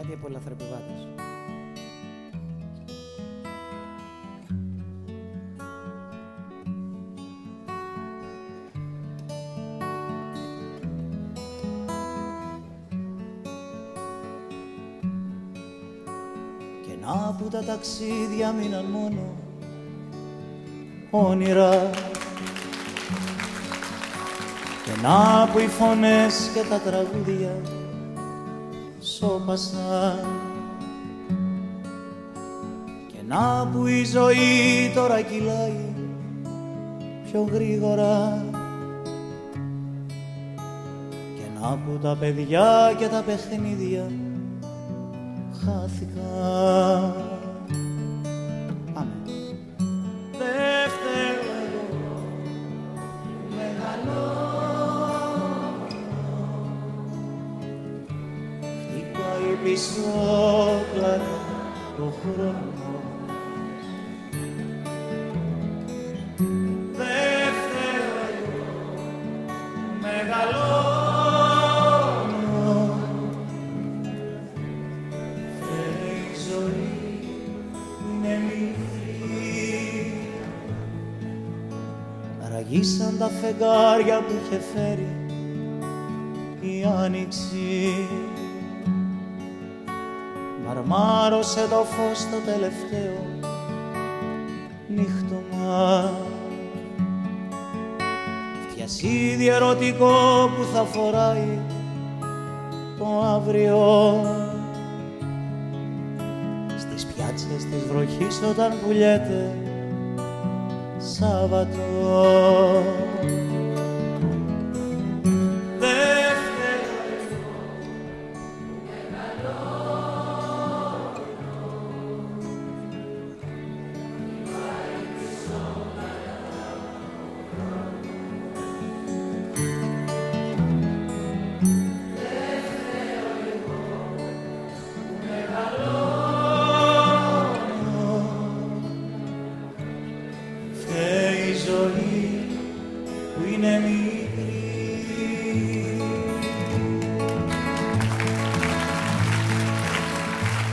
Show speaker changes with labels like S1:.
S1: και πολλαθρεπιβάτες. Και να που τα ταξίδια μείναν μόνο όνειρα, και να που οι φωνές και τα τραγούδια σώπασαν, και να που η ζωή τώρα κυλάει πιο γρήγορα, και να που τα παιδιά και τα παιχνίδια χάθηκαν. Πάμε. Δεν θέλω εγώ μεγαλώνω, χτυπάει πίσω κλαρά το χρόνο. Δεν θέλω εγώ μεγαλώνω, αργήσαν τα φεγγάρια που είχε φέρει η άνοιξη. Μαρμάρωσε το φως το τελευταίο νύχτωμα. Φτιασίδι ερωτικό που θα φοράει το αύριο στις πιάτσες της βροχής όταν πουλιέται Σάββατο. Δεν θέλω εγώ μεγαλώνω, δεν θέλω εγώ μεγαλώνω. Ζωή που είναι μία